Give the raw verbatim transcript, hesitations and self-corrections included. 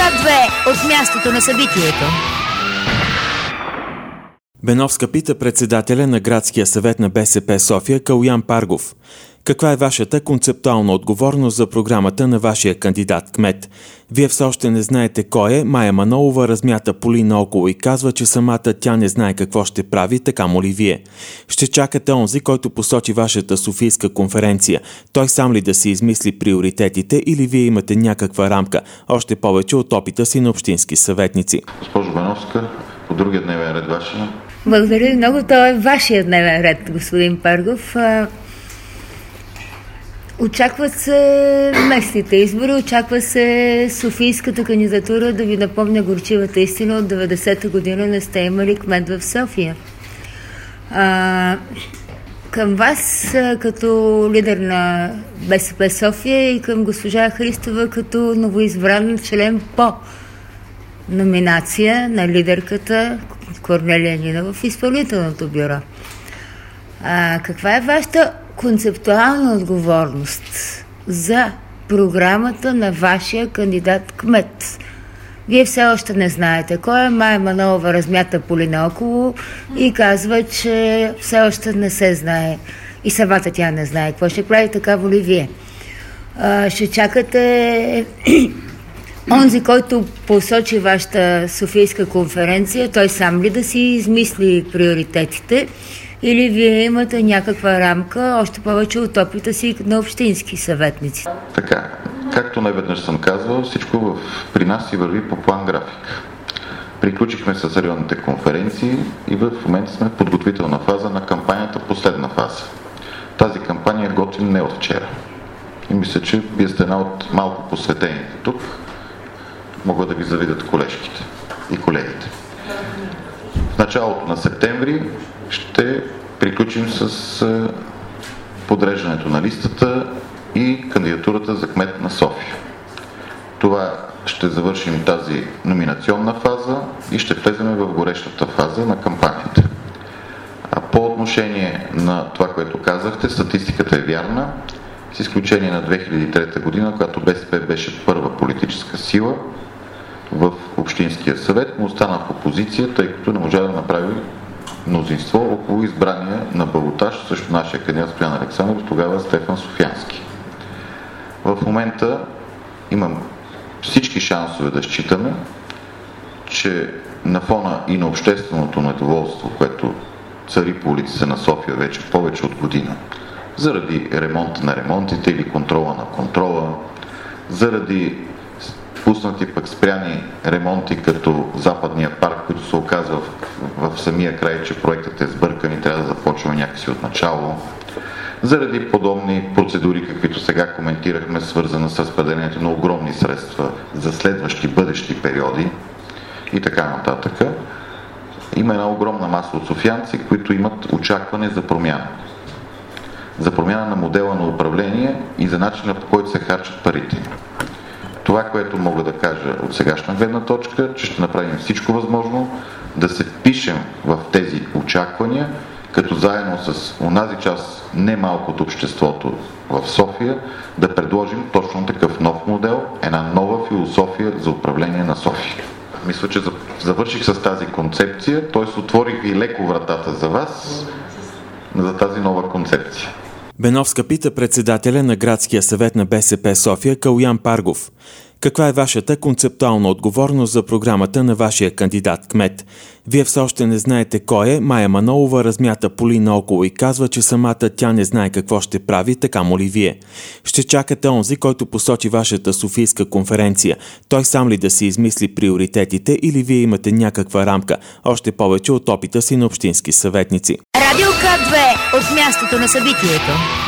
К две от мястото на събитието. Беновска пита председателя на Градския съвет на БСП София Калоян Паргов. Каква е вашата концептуална отговорност за програмата на вашия кандидат-кмет? Вие все още не знаете кой е. Мая Манолова размята поли наоколо и казва, че самата тя не знае какво ще прави, така моли вие. Ще чакате онзи, който посочи вашата софийска конференция. Той сам ли да си измисли приоритетите или вие имате някаква рамка, още повече от опита си на общински съветници? Госпожо Беновска, по другия дневен ред вашия. Благодаря много. Това е вашия дневен ред, господин Паргов. Очакват се местните избори, очаква се софийската кандидатура. Да ви напомня горчивата истина, от деветдесета година не сте имали кмет в София. А, към вас, като лидер на БСП София, и към госпожа Христова, като новоизбран член по номинация на лидерката Корнелия Нинова в изпълнителното бюро. А, каква е вашата концептуална отговорност за програмата на вашия кандидат-кмет? Вие все още не знаете кой е. Мая Манолова размята поли наоколо и казва, че все още не се знае. И самата тя не знае какво ще прави, така воли вие. А, ще чакате онзи, който посочи вашата софийска конференция, той сам ли да си измисли приоритетите, или вие имате някаква рамка, още повече от опита си на общински съветници? Така, както неведнъж съм казвал, всичко в, при нас си върви по план график. Приключихме с районните конференции и в момента сме в подготвителна фаза на кампанията, последна фаза. Тази кампания готвим не от вчера. И мисля, че вие сте една от малко посветените тук. Могат да ви завидят колежките и колегите. В началото на септември ще приключим с подреждането на листата и кандидатурата за кмет на София. Това ще завършим тази номинационна фаза и ще влезем в горещата фаза на кампанията. А по отношение на това, което казахте, статистиката е вярна, с изключение на две хиляди и трета година, когато БСП беше първа политическа сила в Общинския съвет, му остана в опозиция, тъй като не можа да направи мнозинство около избрания на балотаж също нашия кандидат Стоян Александров, тогава Стефан Софиянски. В момента имам всички шансове да считаме, че на фона и на общественото недоволство, което цари по улиците на София вече повече от година, заради ремонта на ремонтите или контрола на контрола, заради пуснати пък спряни ремонти като Западния парк, които се оказва в, в самия край, че проектът е сбъркан и трябва да започваме някакси от начало. Заради подобни процедури, каквито сега коментирахме, свързана с разпределението на огромни средства за следващи бъдещи периоди и така нататък, има една огромна маса от софиянци, които имат очакване за промяна. За промяна на модела на управление и за начина, по който се харчат парите. Това, което мога да кажа от сегашна гледна точка, че ще направим всичко възможно да се впишем в тези очаквания, като заедно с онази част немалко от обществото в София да предложим точно такъв нов модел, една нова философия за управление на София. Мисля, че завърших с тази концепция, т.е. отворих ви леко вратата за вас, за тази нова концепция. Беновска пита председателя на Градския съвет на БСП София Калоян Паргов. Каква е вашата концептуална отговорност за програмата на вашия кандидат-кмет? Вие все още не знаете кой е. Мая Манолова размята поли наоколо и казва, че самата тя не знае какво ще прави, така моли вие. Ще чакате онзи, който посочи вашата софийска конференция. Той сам ли да си измисли приоритетите или вие имате някаква рамка, още повече от опита си на общински съветници? Радио К две от мястото на събитието.